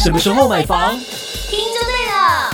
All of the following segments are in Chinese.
什么时候买房？ 听就对了。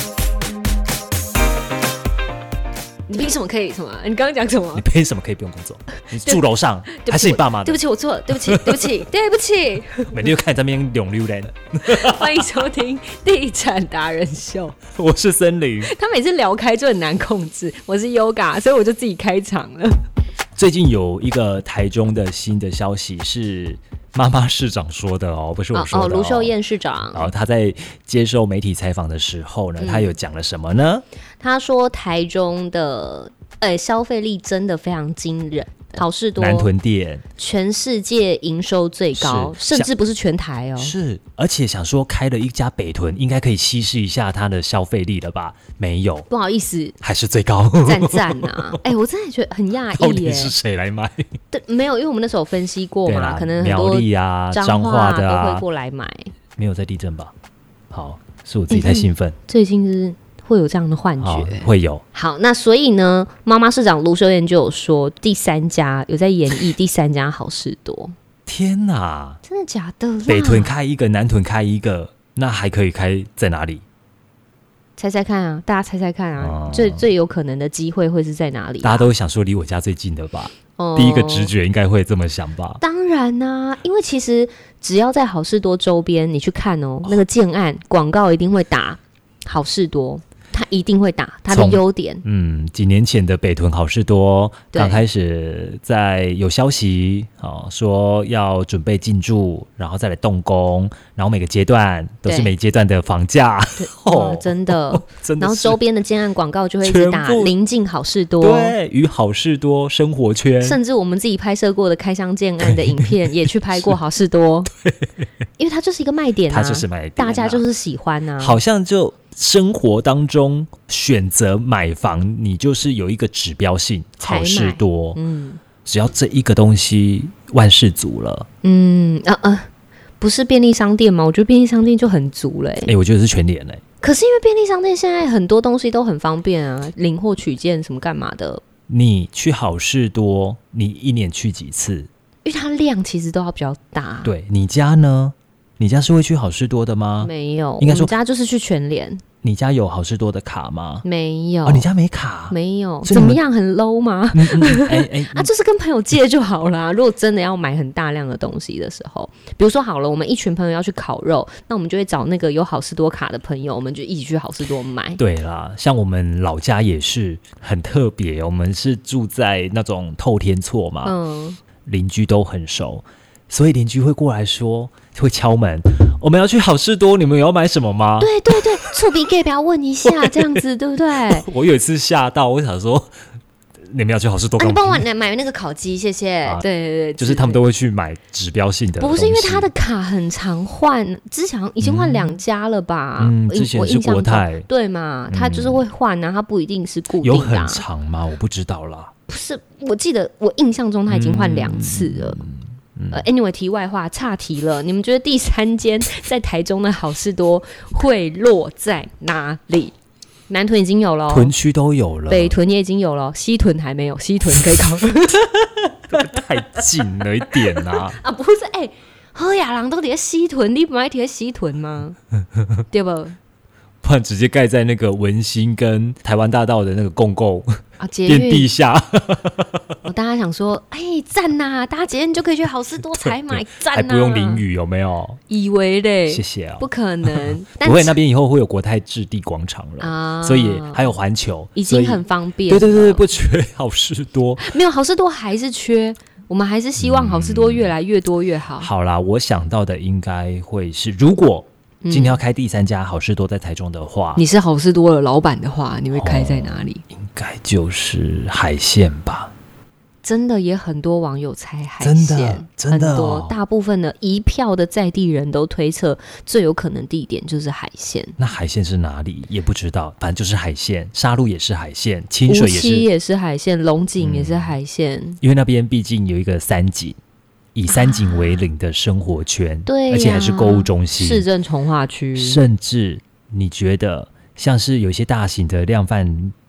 你凭什么可以什么？你刚刚讲什么？ 你凭什么可以不用工作？你住楼上还是你爸妈的？ 对不起，我错了，对不起，对不起，对不起。 每天就看你在那边溜溜的。 欢迎收听地产达人秀， 我是森林。 他每次聊开就很难控制。我是 Yoga， 所以我就自己开场了。 最近有一个台中的新的消息是妈妈市长说的哦，不是我说的卢秀燕市长。 然后他在接受媒体采访的时候呢，他有讲了什么呢？ 他说台中的消费力真的非常惊人。好事多南屯店全世界营收最高，甚至不是全台哦。 是，而且想说开了一家北屯，应该可以稀释一下它的消费力了吧？没有， 不好意思， 还是最高。 赞啊！我真的觉得很讶异耶。 到底是谁来买？ 对，没有，因为我们那时候分析过嘛，可能很多苗栗啊、彰化的啊都会过来买。 没有在地震吧？好，是我自己太兴奋。 最近是会有这样的幻觉， 会有。 好，那所以呢，妈妈市长卢秀燕就有说，第三家有在研议第三家好事多。 天哪， 真的假的啦？ 北屯开一个，南屯开一个，那还可以开在哪里？ 猜猜看啊，大家猜猜看啊，最有可能的机会会是在哪里？ 大家都会想说离我家最近的吧？第一个直觉应该会这么想吧？ 当然啊，因为其实只要在好事多周边，你去看哦，那个建案广告一定会打好事多。他一定会打他的优点。几年前的北屯好事多刚开始在有消息说要准备进驻，然后再来动工，然后每个阶段都是每阶段的房价， 真的，然后周边的建案广告就会一直打临近好事多， 对，与好事多生活圈， 甚至我们自己拍摄过的开箱建案的影片也去拍过好事多，因为它就是一个卖点啊， 它就是卖点啊， 大家就是喜欢啊， 好像就生活当中选择买房，你就是有一个指标性，好事多，只要这一个东西万事足了， 不是便利商店吗？我觉得便利商店就很足了我觉得是全联可是因为便利商店现在很多东西都很方便啊，领货取件什么干嘛的。 你去好事多，你一年去几次？ 因为它量其实都要比较大。 对，你家呢？你家是会去好事多的吗？ 没有， 应该说我们家就是去全联。 你家有好事多的卡吗？ 没有。 你家没卡？ 没有。怎么样，很 low 吗？就是跟朋友借就好啦。如果真的要买很大量的东西的时候，比如说好了，我们一群朋友要去烤肉，那我们就会找那个有好事多卡的朋友，我们就一起去好事多买。 对啦，像我们老家也是很特别，我们是住在那种透天厝嘛，邻居都很熟，所以邻居会过来说，会敲门，我们要去好事多，你们有要买什么吗？ 对对对，触鼻给不要问一下，这样子对不对？ 我有一次吓到，我想说，你们要去好事多干嘛？ 你帮我买那个烤鸡，谢谢。对对对， 就是他们都会去买指标性的东西， 不是因为他的卡很常换，之前已经换2家了吧？ 之前是国泰， 对嘛？他就是会换啊，他不一定是固定的。 有很长吗？我不知道啦。 不是，我记得我印象中他已经换2次了。anyway， 题外话，岔题了。你们觉得第3间在台中的好事多会落在哪里？南屯已经有了， 屯区都有了， 北屯也已经有了，西屯还没有，西屯可以考虑。 太近了一点啊！ 不是，好野人都在西屯，你不爱在西屯吗？对不？ 不然直接盖在那个文心跟台湾大道的那个共构变地下。 大家想说，赞呐！大家捷运就可以去好事多采买，赞呐！ 还不用淋雨，有没有？ 以为嘞， 谢谢啊， 不可能。 不会，那边以后会有国泰置地广场了所以还有环球， 已经很方便。对对对，不缺好事多， 没有好事多还是缺。我们还是希望好事多越来越多越好。 好啦，我想到的应该会是，如果今天要开第3家好事多在台中的话， 你是好事多的老板的话，你会开在哪里？ 应该就是海线吧。 真的也很多网友猜海线， 真的很多，大部分的一票的在地人都推测最有可能地点就是海线。 那海线是哪里也不知道，反正就是海线，沙鹿也是海线，清水也是海线，龙井也是海线， 因为那边毕竟有一个三井，以三井为领的生活圈， 对， 而且还是购物中心， 市政重划区， 甚至你觉得像是有一些大型的量贩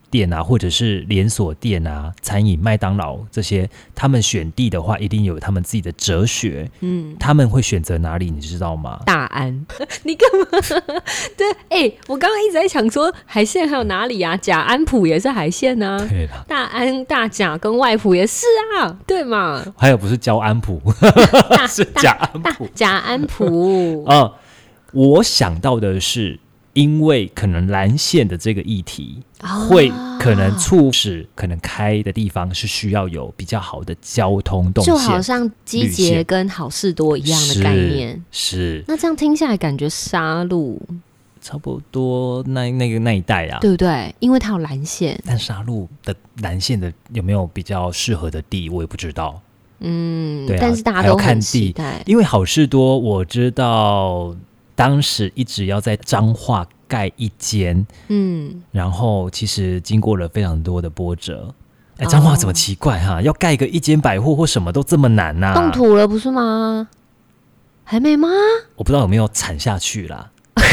店啊，或者是连锁店啊，餐饮麦当劳这些，他们选地的话一定有他们自己的哲学。他们会选择哪里你知道吗？ 大安。你干嘛？对，我刚刚一直在想说海线还有哪里啊？甲安埔也是海线啊， 对啦， 大安、大甲跟外埔也是啊，对嘛？ 还有不是交安埔是甲安埔。 甲安埔我想到的是，因为可能蓝线的这个议题会可能促使可能开的地方是需要有比较好的交通动线， 就好像基捷跟好事多一样的概念。 是。 那这样听下来，感觉沙鹿差不多那一带啊， 对不对？因为它有蓝线， 但沙鹿的蓝线的有没有比较适合的地，我也不知道。对啊， 但是大家都很期待， 因为好事多我知道。当时一直要在彰化盖一间，然后其实经过了非常多的波折。彰化怎么奇怪哈？要盖一间百货或什么都这么难啊？ 动土了不是吗？还没吗？ 我不知道有没有铲下去啦。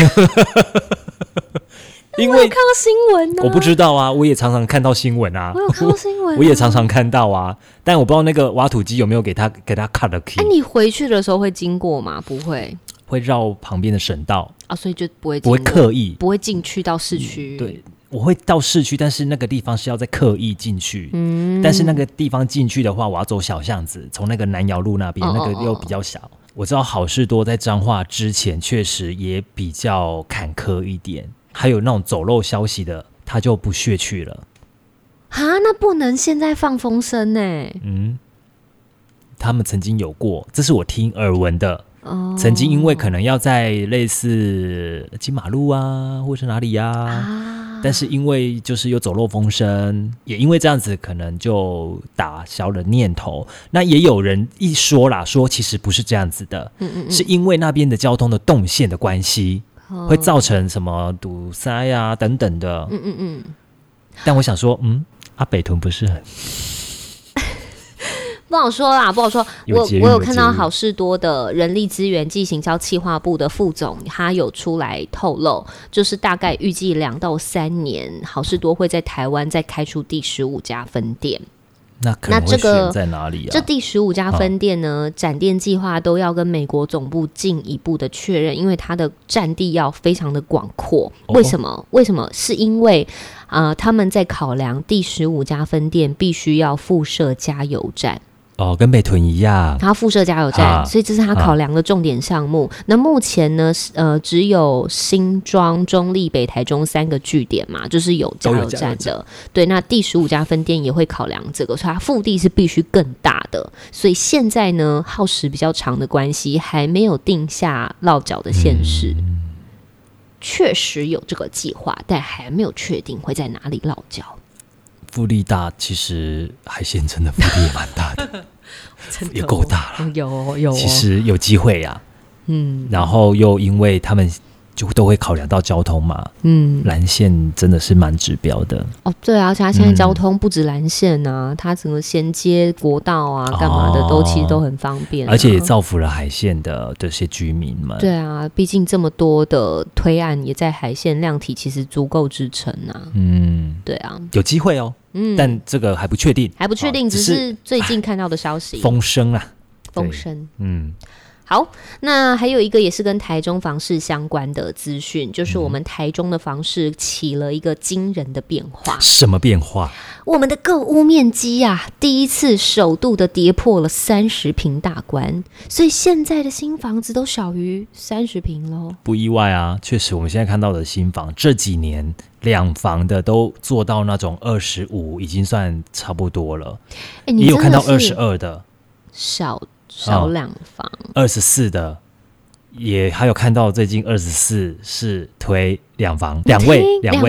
因为我有看到新闻啊， 我不知道啊，我也常常看到新闻啊。 我有看到新闻， 我也常常看到啊，但我不知道那个挖土机有没有给他 cut 了 key。 你回去的时候会经过吗？不会。 会绕旁边的省道所以就不会刻意不会进去到市区。 对，我会到市区，但是那个地方是要再刻意进去。但是那个地方进去的话，我要走小巷子，从那个南窑路那边，那个又比较小。我知道好事多在彰化之前确实也比较坎坷一点，还有那种走漏消息的，他就不屑去了。 那不能现在放风声呢？ 他们曾经有过，这是我听耳闻的。曾经因为可能要在类似金马路啊，或是哪里啊，但是因为就是有走漏风声，也因为这样子可能就打消了念头。那也有人一说啦，说其实不是这样子的，是因为那边的交通的动线的关系，会造成什么堵塞啊等等的。但我想说，北屯不是很不好说啦，不好说。我有看到好事多的人力资源暨行销企划部的副总，他有出来透露，就是大概预计2到3年，好事多会在台湾再开出第15家分店。 那可能会选在哪里啊？ 这第15家分店呢，展店计划都要跟美国总部进一步的确认，因为它的占地要非常的广阔。为什么？是因为他们在考量第15家分店必须要附设加油站。 跟北屯一样， 它附设加油站，所以这是他考量的重点项目。那目前呢，只有新庄、中立、北台中3个据点嘛，就是有加油站的。对，那第15家分店也会考量这个，所以它腹地是必须更大的。所以现在呢，耗时比较长的关系，还没有定下落脚的县市。确实有这个计划，但还没有确定会在哪里落脚。 腹地大，其实海鲜真的腹地也蛮大的，也够大了。 有， 其实有机会呀。然后又因为他们就都会考量到交通嘛，蓝线真的是蛮指标的。 对啊，而且它现在交通不止蓝线啊，它整个衔接国道啊，干嘛的都其实都很方便， 而且也造福了海线的这些居民们。 对啊，毕竟这么多的推案也在海线量体其实足够支撑啊。对啊， 有机会哦。但这个还不确定， 只是最近看到的消息， 风声啊， 风声。好，那还有一个也是跟台中房市相关的资讯，就是我们台中的房市起了一个惊人的变化。 什么变化？ 我们的购屋面积第一次首度的跌破了30坪大关，所以现在的新房子都小于30坪咯。不意外啊，确实我们现在看到的新房这几年2房的都做到那种25，已经算差不多了。也有看到22的， 少2房 ，24的，也还有看到最近24是推2房，2位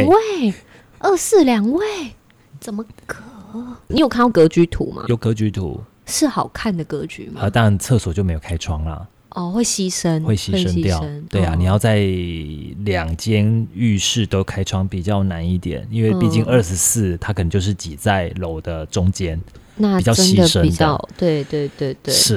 ，24 2位，怎么可？你有看到格局图吗？ 有格局图， 是好看的格局吗？ 当然厕所就没有开窗啦。 会牺牲掉。 对啊，你要在2间浴室都开窗比较难一点，因为毕竟24它可能就是挤在楼的中间。 那比较牺牲的， 对， 是啊，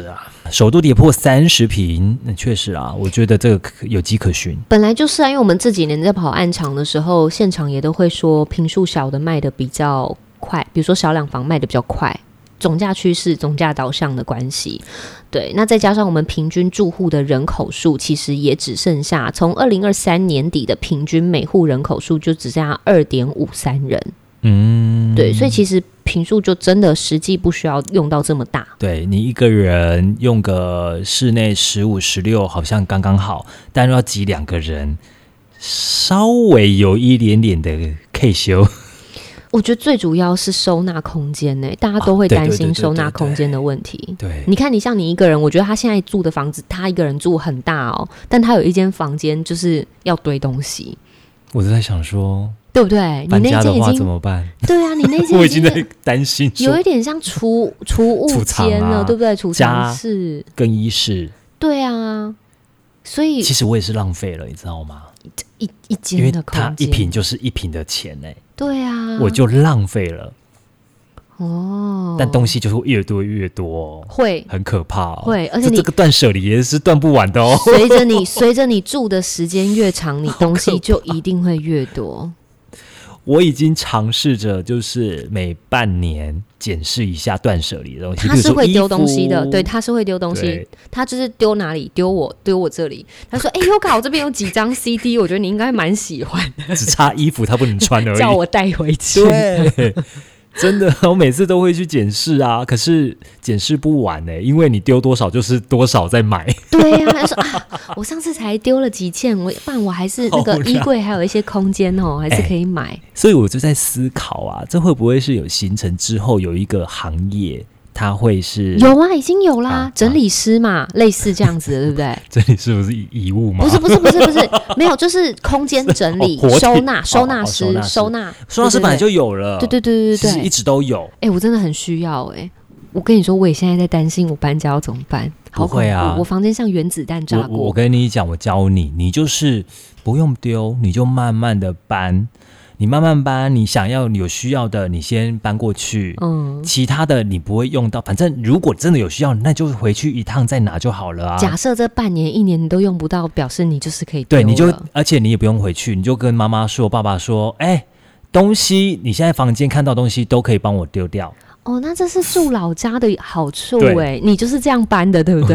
首度跌破30坪，那确实啊，我觉得这个有迹可循。 本来就是啊，因为我们这几年在跑暗场的时候，现场也都会说坪数小的卖的比较快，比如说小两房卖的比较快，总价趋势、总价导向的关系。对，那再加上我们平均住户的人口数，其实也只剩下从2023年底的平均每户人口数就只剩下2.53人。对，所以其实坪数就真的实际不需要用到这么大。对， 你一个人用个室内15、16好像刚刚好，但要挤2个人，稍微有一点点的可以修。 我觉得最主要是收纳空间大家都会担心收纳空间的问题。 对， 你看你像你一个人，我觉得他现在住的房子，他一个人住很大哦，但他有一间房间就是要堆东西。 我就在想说， 对不对？ 搬家的话怎么办？ 对啊，你那间我已经在担心， 有一点像储物间了，对不对？储藏室、 更衣室。 对啊，所以其实我也是浪费了，你知道吗？ 一间的空间， 因为它1坪就是1坪的钱对啊， 我就浪费了。但东西就会越多越多， 会很可怕会，而且这个断舍离也是断不完的随着你住的时间越长，你东西就一定会越多。 我已经尝试着，就是每半年检视一下断舍离的东西。 他是会丢东西的，对，他是会丢东西。他就是丢哪里？丢我这里。他说：“Yoga，我这边有几张 CD， 我觉得你应该蛮喜欢的。” 只差衣服他不能穿而已， 叫我带回去。 对。真的，我每次都会去检视啊，可是检视不完因为你丢多少就是多少在买。 对啊，他说我上次才丢了几件，我还是那个衣柜还有一些空间还是可以买。 所以我就在思考啊，这会不会是有形成之后有一个行业？他会是有啊，已经有啦，整理师嘛，类似这样子的，对不对？ 整理师不是遗物吗？ 不是，没有，就是空间整理、收纳师本来就有了， 对， 其实一直都有。 我真的很需要我跟你说，我也现在在担心我搬家要怎么办。 不会啊， 我房间像原子弹炸过。 我跟你讲，我教你，你就是不用丢，你就慢慢的搬。你慢慢搬，你想要有需要的，你先搬过去。其他的你不会用到，反正如果真的有需要，那就回去一趟再拿就好了啊。 假设这半年、1年你都用不到，表示你就是可以丢了。 对，而且你也不用回去，你就跟妈妈说、爸爸说，东西你现在房间看到东西都可以帮我丢掉。 那这是住老家的好处你就是这样搬的，对不对？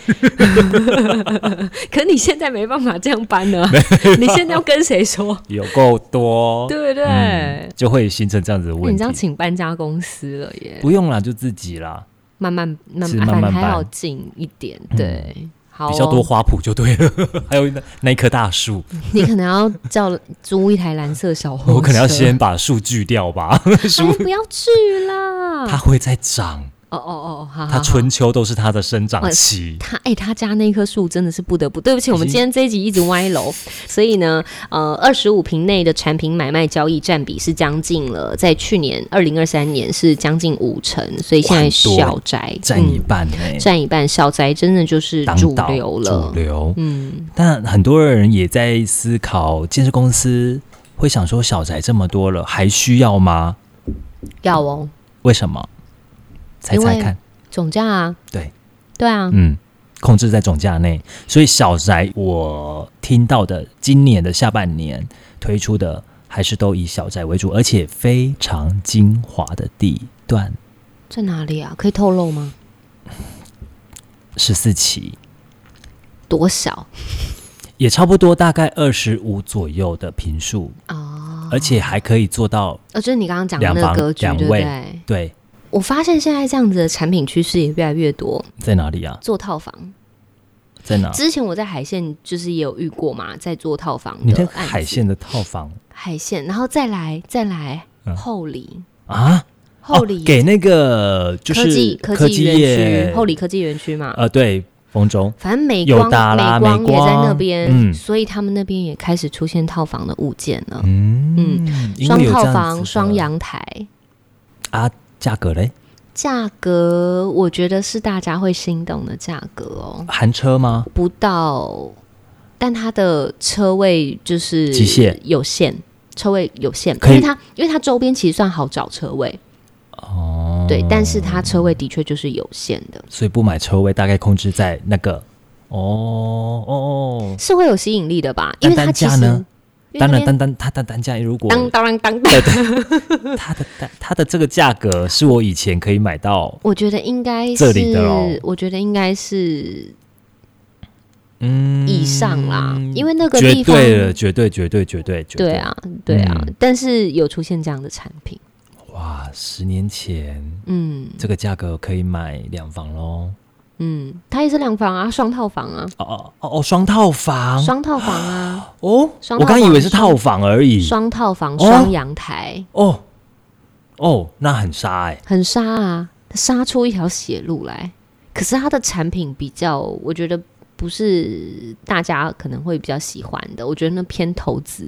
可你现在没办法这样搬了你现在要跟谁说？有够多， 对不对？ 就会形成这样子的问题。 你这样请搬家公司了耶？ 不用啦，就自己啦， 慢慢还好近一点，对。好比较多花圃就对了，还有那一棵大树， 你可能要租一台蓝色小货车， 我可能要先把树锯掉吧。 不要锯啦， 它会再长。 好， 它春秋都是它的生长期。 他家那棵树真的是不得不，对不起，我们今天这一集一直歪楼，所以呢，25坪内的产品买卖交易占比是将近了，在去年2023年是将近50%，所以现在小宅占一半占一半，小宅真的就是主流了。 主流，但很多人也在思考，建设公司会想说，小宅这么多了，还需要吗？ 要哦。 为什么？猜猜看， 总价啊，对啊， 控制在总价内，所以小宅我听到的今年的下半年推出的还是都以小宅为主，而且非常精华的地段。 在哪里啊？可以透露吗 ？14期， 多小？ 也差不多大概25左右的坪数而且还可以做到， 就是你刚刚讲的那个格局，对不对？ 对。 我发现现在这样子的产品趋势也越来越多。 在哪里啊？ 做套房。 在哪？ 之前我在海线就是也有遇过嘛，在做套房的你那海线的套房， 海线，然后再来后里后里给那个就是科技园区，后里科技园区嘛。 对，丰州， 反正美光也在那边，所以他们那边也开始出现套房的物件了。双套房、双阳台价格嘞？ 价格我觉得是大家会心动的价格哦。 含车吗？ 不到，但它的车位就是极限有限，车位有限，因为它周边其实算好找车位对，但是它车位的确就是有限的， 所以不买车位大概控制在那个是会有吸引力的吧？因为它其实呢， 当然它的单价如果当然它的这个价格是我以前可以买到， 我觉得应该是这里的哦， 我觉得应该是以上啦，因为那个地方绝对， 对啊，但是有出现这样的产品。 哇，10年前，这个价格可以买2房咯。 它也是2房啊，双套房啊。 双套房啊。 我刚以为是套房而已。 双套房，双阳台。 那很杀很杀啊，杀出一条血路来。可是它的产品比较，我觉得不是大家可能会比较喜欢的。我觉得那偏投资。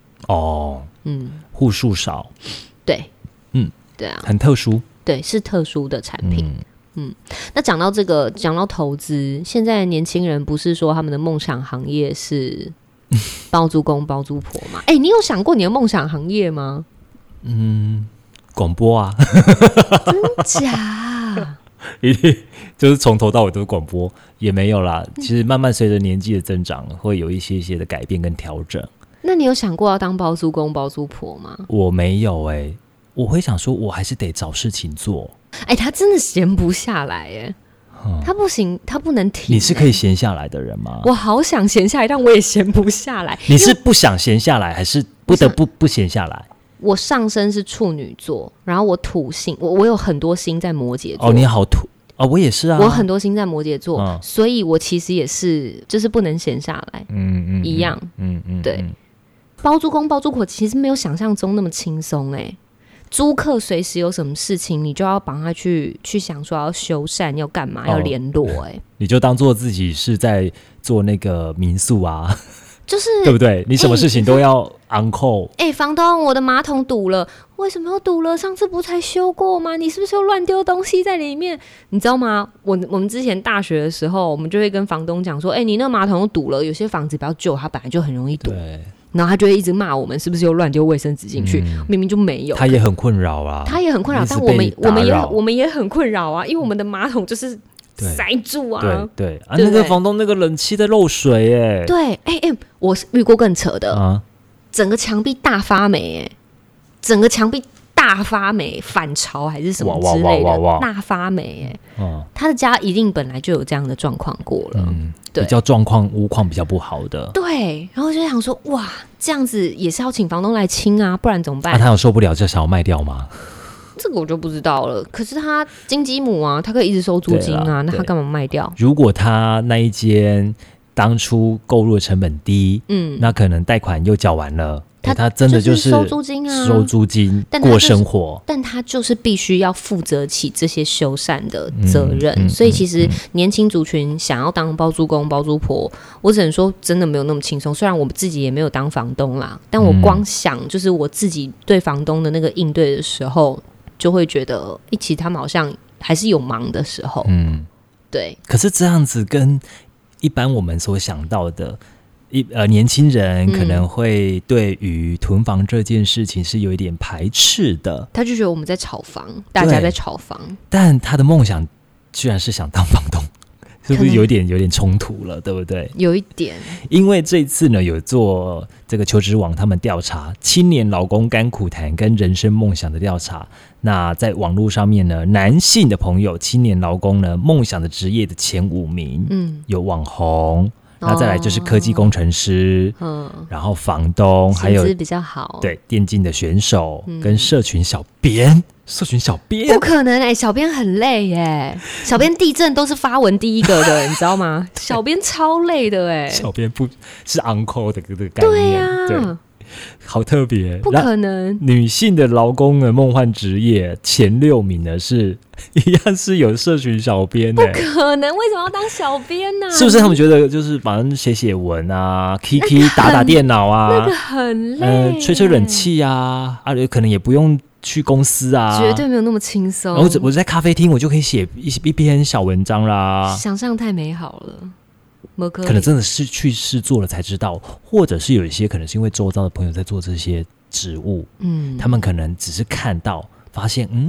户数少。 对。对啊， 很特殊， 对，是特殊的产品。那讲到这个，讲到投资，现在年轻人不是说他们的梦想行业是包租公、包租婆吗？你有想过你的梦想行业吗？ 广播啊， 真假？ 一定就是从头到尾都是广播，也没有啦。其实慢慢随着年纪的增长，会有一些的改变跟调整。 那你有想过要当包租公、包租婆吗？ 我没有我会想说，我还是得找事情做。 他真的闲不下来他不行，他不能停。 你是可以闲下来的人吗？ 我好想闲下来，但我也闲不下来。 你是不想闲下来，还是不得不闲下来？ 我上升是处女座，然后我土星，我有很多星在摩羯座。 你好土我也是啊， 我很多星在摩羯座，所以我其实也是，就是不能闲下来。一样。对。包租公、包租婆其实没有想象中那么轻松租客随时有什么事情，你就要帮他去想说要修缮、要干嘛、要联络你就当做自己是在做那个民宿啊， 就是对不对？你什么事情都要 on call。 房东，我的马桶堵了，为什么要堵了？上次不才修过吗？你是不是又乱丢东西在里面？你知道吗？我们之前大学的时候，我们就会跟房东讲说，你那个马桶堵了，有些房子比较旧，它本来就很容易堵。 对。 然后他就会一直骂我们是不是又乱丢卫生纸进去，明明就没有。 他也很困扰啊，但我们也很困扰啊，因为我们的马桶就是塞住啊。 对那个房东那个冷气在漏水对，我遇过更扯的整个墙壁大发霉整个墙壁大发霉，反潮还是什么之类的，大发霉他的家一定本来就有这样的状况过了。 比较屋况比较不好的。 对，然后就想说，哇，这样子也是要请房东来清啊，不然怎么办？ 他有受不了就想要卖掉吗？ 这个我就不知道了。可是他金鸡母啊，他可以一直收租金啊，那他干嘛卖掉？ 如果他那一间当初购入的成本低，那可能贷款又缴完了。他真的就是收租金啊， 收租金过生活， 但他就是必须要负责起这些修缮的责任。所以其实年轻族群想要当包租公、包租婆，我只能说真的没有那么轻松。虽然我们自己也没有当房东啦，但我光想就是我自己对房东的那个应对的时候，就会觉得其实他们好像还是有忙的时候。对。 可是这样子跟一般我们所想到的。年轻人可能会对于囤房这件事情是有一点排斥的， 他就觉得我们在炒房，大家在炒房， 但他的梦想居然是想当房东，是不是有点冲突了，对不对？ 有一点， 因为这一次呢，有做这个求职网他们调查青年劳工甘苦谈跟人生梦想的调查。那在网络上面呢，男性的朋友青年劳工呢，梦想的职业的前5名，有网红。那再来就是科技工程师，然后房东，还有薪资比较好， 对，电竞的选手，跟社群小编。社群小编不可能小编很累耶，小编地震都是发文第一个的，你知道吗？小编超累的小编不是 uncle 的概念，对。好特别， 不可能。 女性的劳工的梦幻职业前6名呢，是一样是有社群小编不可能，为什么要当小编呢？ 是不是他们觉得就是反正写文啊 ，Kiki 打电脑啊， 那个很累， 吹冷气啊，可能也不用去公司啊， 绝对没有那么轻松。 我在咖啡厅，我就可以写一篇小文章啦， 想象太美好了。 可能真的是去试做了才知道，或者是有一些可能是因为周遭的朋友在做这些职务，他们可能只是看到发现，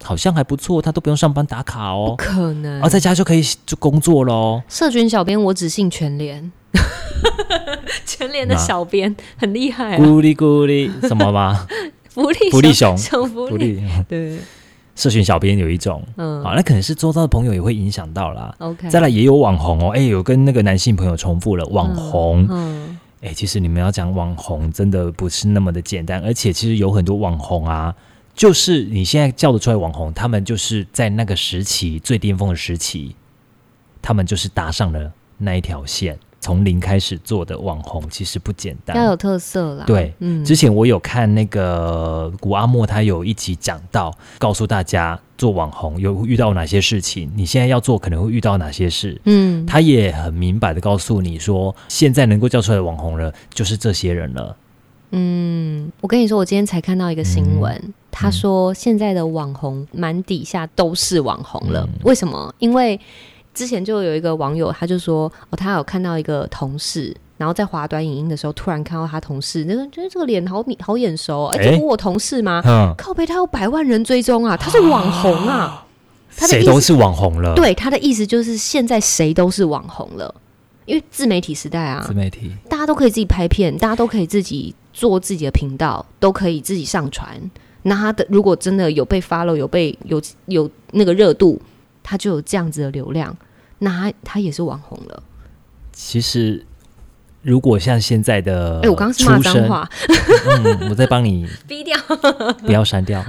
好像还不错，他都不用上班打卡哦。 不可能， 在家就可以就工作咯。 社群小编我只信全联。全联的小编很厉害啊！ 咕哩咕哩什么吗？ 福利熊，福利对。 社群小编有一种，那可能是周遭的朋友也会影响到啦。 OK， 再来也有网红哦，有跟那个男性朋友重复了网红。其实你们要讲网红，真的不是那么的简单，而且其实有很多网红啊，就是你现在叫得出来网红，他们就是在那个时期最巅峰的时期，他们就是搭上了那一条线。从零开始做的网红其实不简单， 要有特色啦。 对，之前我有看那个古阿莫，他有一集讲到，告诉大家做网红有遇到哪些事情，你现在要做可能会遇到哪些事。他也很明白的告诉你说，现在能够叫出来的网红了，就是这些人了。 我跟你说，我今天才看到一个新闻，他说现在的网红满底下都是网红了。为什么？因为之前就有一个网友，他就说，他有看到一个同事，然后在滑短影音的时候，突然看到他同事，觉得这个脸好眼熟，这不我同事吗？靠北，他有100万人追踪啊，他是网红啊， 谁都是网红了。 对，他的意思就是现在谁都是网红了，因为自媒体时代啊， 自媒体大家都可以自己拍片，大家都可以自己做自己的频道，都可以自己上传。那他的如果真的有被 follow， 有那个热度，他就有这样子的流量，那他也是网红了。 其实如果像现在的我刚刚是骂脏话我在帮你逼掉不要删掉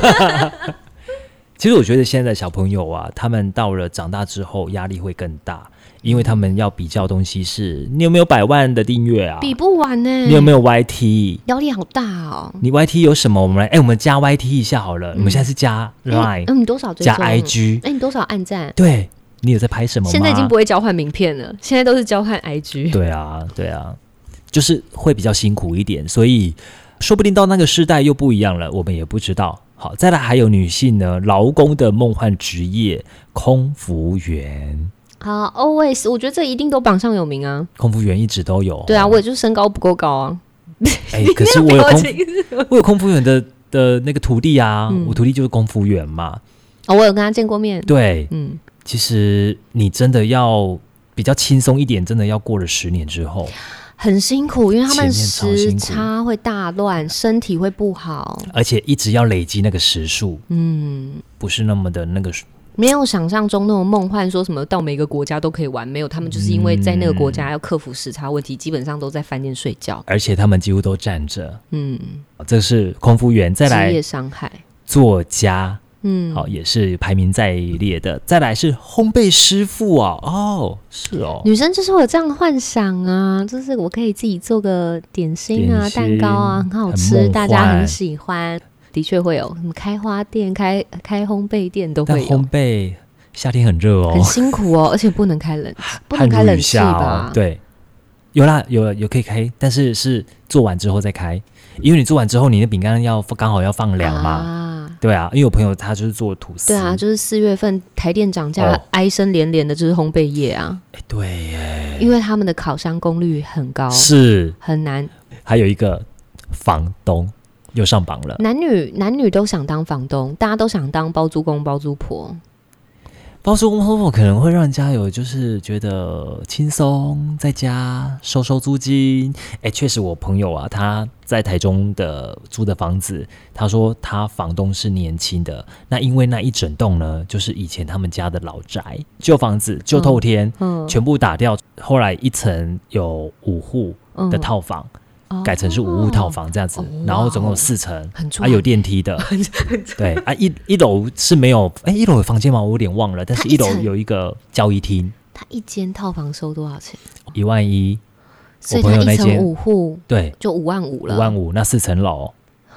其实我觉得现在的小朋友啊，他们到了长大之后压力会更大，因为他们要比较东西是你有没有100万的订阅啊， 比不完呢。 你有没有 YT， 压力好大哦。 你 YT 有什么？我们加 YT 一下好了。我们现在是加 Line， 你多少追踪？ 加 IG， 你多少按赞？ 对，你有在拍什么吗？ 现在已经不会交换名片了，现在都是交换 IG。 对啊，就是会比较辛苦一点，所以说不定到那个世代又不一样了，我们也不知道。好，再来还有女性呢，劳工的梦幻职业空服员。 好 ，always， 我觉得这一定都榜上有名啊。 空服员一直都有。 对啊，我也就是身高不够高啊。 可是我有空服员的那个徒弟啊，我徒弟就是空服员嘛。 我有跟他见过面。 对，其实你真的要比较轻松一点，真的要过了10年之后。 很辛苦，因为他们时差会大乱，身体会不好， 而且一直要累积那个时数，不是那么的那个， 没有想象中那种梦幻，说什么到每个国家都可以玩，没有，他们就是因为在那个国家要克服时差问题，基本上都在饭店睡觉， 而且他们几乎都站着，这是空服员。再来职业伤害， 作家。也是排名在列的。再来是烘焙师傅啊，是哦， 女生就是会有这样的幻想啊，就是我可以自己做个点心啊、蛋糕啊，很好吃，大家很喜欢。的确会有什么开花店、开烘焙店都会有。 但烘焙夏天很热哦， 很辛苦哦，而且不能开冷气吧？ 对，有啦，有可以开，但是是做完之后再开，因为你做完之后，你的饼干刚好要放凉嘛。对啊，因为有朋友他就是做吐司。 对啊，就是4月份台电涨价，哀声连连的，就是烘焙业啊。 对耶， 因为他们的烤箱功率很高， 是很难。 还有一个房东又上榜了， 男女都想当房东，大家都想当包租公包租婆。 包租公包租婆可能会让人家有就是觉得轻松，在家收租金。确实我朋友啊，他在台中的租的房子，他说他房东是年轻的，那因为那一整栋呢，就是以前他们家的老宅旧房子旧透天，全部打掉，后来一层有5户的套房。改成是5户套房这样子，然后总共有4层，有电梯的，对啊，一楼是没有，一楼有房间吗？我有点忘了，但是1楼有一个交易厅。 他一间套房收多少钱 ？11000， 所以他一层5户， 对， 就55000了。 55000，那4层楼，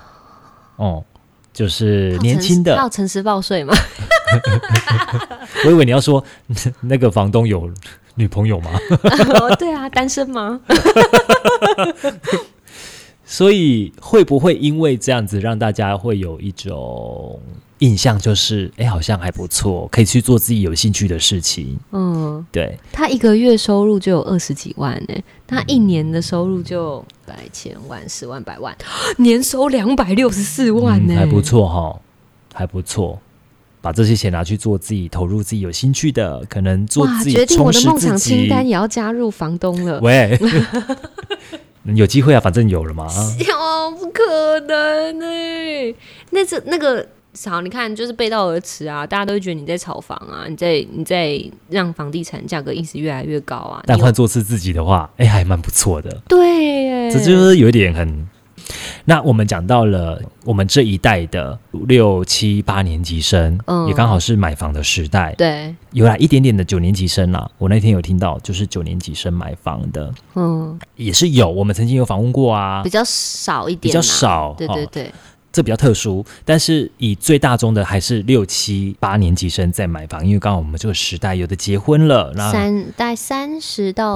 就是年轻的。 他有诚实报税吗？ 我以为你要说那个房东有女朋友吗？ 对啊，单身吗？ 所以会不会因为这样子让大家会有一种印象，就是好像还不错，可以去做自己有兴趣的事情？对。他 1个月收入就有20几万呢，他1年的收入就100千万、10万、100万，年收264万呢， 还不错哈，还不错。 把这些钱拿去做自己投入自己有兴趣的，可能做自己决定我的梦想充实自己清单也要加入房东了。 喂有机会啊，反正有了嘛。 不可能那个好，你看就是背道而驰啊，大家都会觉得你在炒房啊，你在让房地产价格一直越来越高啊。 但换作是自己的话，还蛮不错的。 对耶， 这就是有一点很。那我们讲到了我们这一代的6、7、8年级生，也刚好是买房的时代。 对， 有啦一点点的9年级生啦，我那天有听到，就是9年级生买房的，也是有，我们曾经有访问过啊， 比较少一点， 比较少， 对对对。 这比较特殊，但是以最大宗的还是6、7、8年级生在买房，因为刚好我们这个时代有的结婚了， 大概30到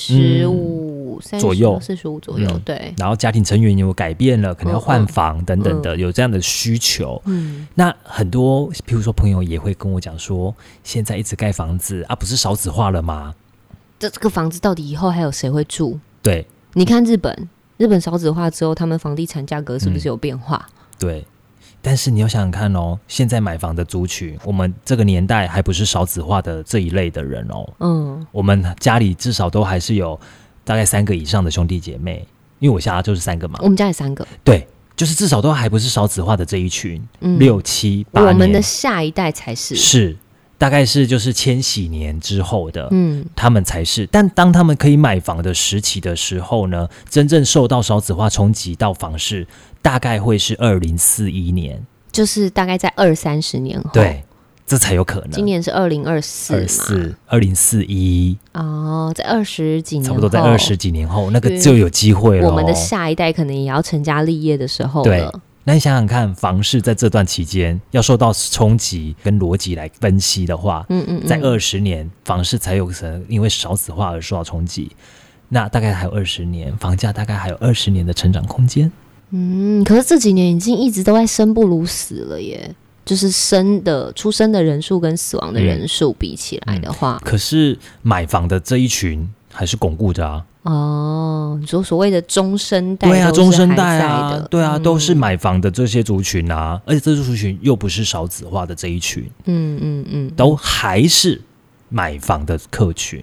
45、 左右 ，45左右，对。 然后家庭成员有改变了，可能要换房等等的，有这样的需求。那很多，譬如说朋友也会跟我讲说，现在一直盖房子啊，不是少子化了吗？ 这个房子到底以后还有谁会住？ 对， 你看日本少子化之后，他们房地产价格是不是有变化？ 对，但是你要想想看哦，现在买房的族群，我们这个年代还不是少子化的这一类的人哦。我们家里至少都还是有大概3个以上的兄弟姐妹，因为我家就是3个嘛。 我们家也3个。 对，就是至少都还不是少子化的这一群。6、7、8年， 我们的下一代才是。 是。大概是就是千禧年之后的，他们才是。但当他们可以买房的时期的时候呢，真正受到少子化冲击到房市，大概会是2041年， 就是大概在20-30年后。 对，这才有可能。 今年是2024嘛 ，2041 哦，在20几年后， 差不多在20几年后，那个就有机会了。 我们的下一代可能也要成家立业的时候了。 对。那你想想看，房市在这段期间要受到冲击跟逻辑来分析的话，在20年房市才有可能因为少子化而受到冲击，那大概还有20年，房价大概还有20年的成长空间。 可是这几年已经一直都在生不如死了耶，就是出生的人数跟死亡的人数比起来的话， 可是买房的这一群还是巩固着啊。 你说所谓的中生代， 对啊，中生代啊，对啊，都是买房的这些族群啊，而且这些族群又不是少子化的这一群，都还是买房的客群，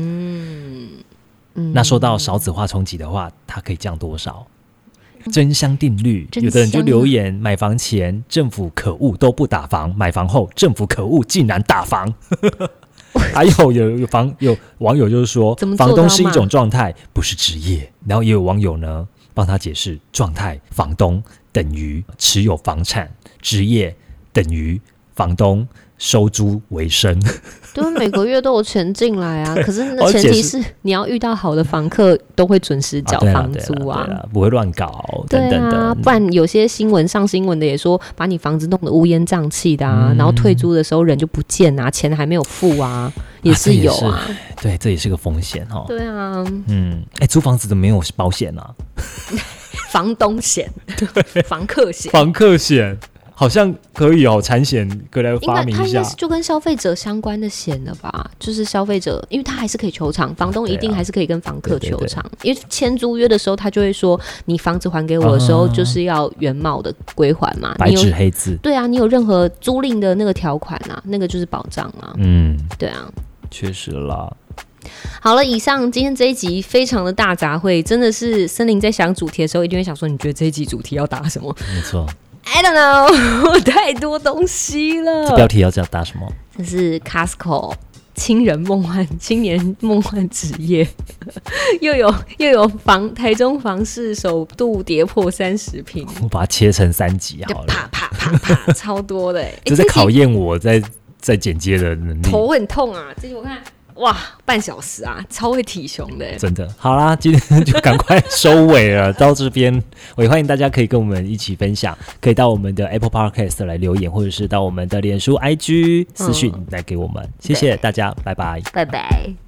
那受到少子化冲击的话，它可以降多少？真香定律，有的人就留言：买房前政府可恶都不打房，买房后政府可恶竟然打房。还有网友就是说，房东是一种状态，不是职业。然后也有网友呢帮他解释，状态房东等于持有房产，职业等于房东收租为生。 对，每个月都有钱进来啊。可是那前提是你要遇到好的房客，都会准时缴房租啊， 不会乱搞等等的。 不然有些上新闻的也说，把你房子弄得乌烟瘴气的啊，然后退租的时候人就不见啊，钱还没有付啊，也是有啊。 对，这也是个风险哦。 对啊， 租房子怎么没有保险啊？ 房东险、房客险、 房客险。好像可以哦，产险可以来发明一下。它应该是就跟消费者相关的险了吧？就是消费者，因为他还是可以求偿，房东一定还是可以跟房客求偿。因为签租约的时候，他就会说，你房子还给我的时候，就是要原貌的归还嘛， 白纸黑字。 对啊，你有任何租赁的那个条款啊，那个就是保障啊。对啊， 确实啦。 好了，以上今天这一集非常的大杂烩，真的是森林在想主题的时候，一定会想说，你觉得这一集主题要打什么？ 没错。 I don't know， 太多东西了。 这标题要这样打什么？ 这是 Costco 青年梦幻职业，又有台中房市首度跌破30坪。 我把它切成3集好了， 啪啪啪啪，超多的这在考验我在剪接的能力。 头很痛啊，这集我看。哇，半小时啊，超会体雄的， 真的。好啦，今天就赶快收尾了，到这边，我也欢迎大家可以跟我们一起分享，可以到我们的 Apple Podcast 来留言，或者是到我们的脸书 IG 私讯来给我们。谢谢大家，拜拜， 拜拜。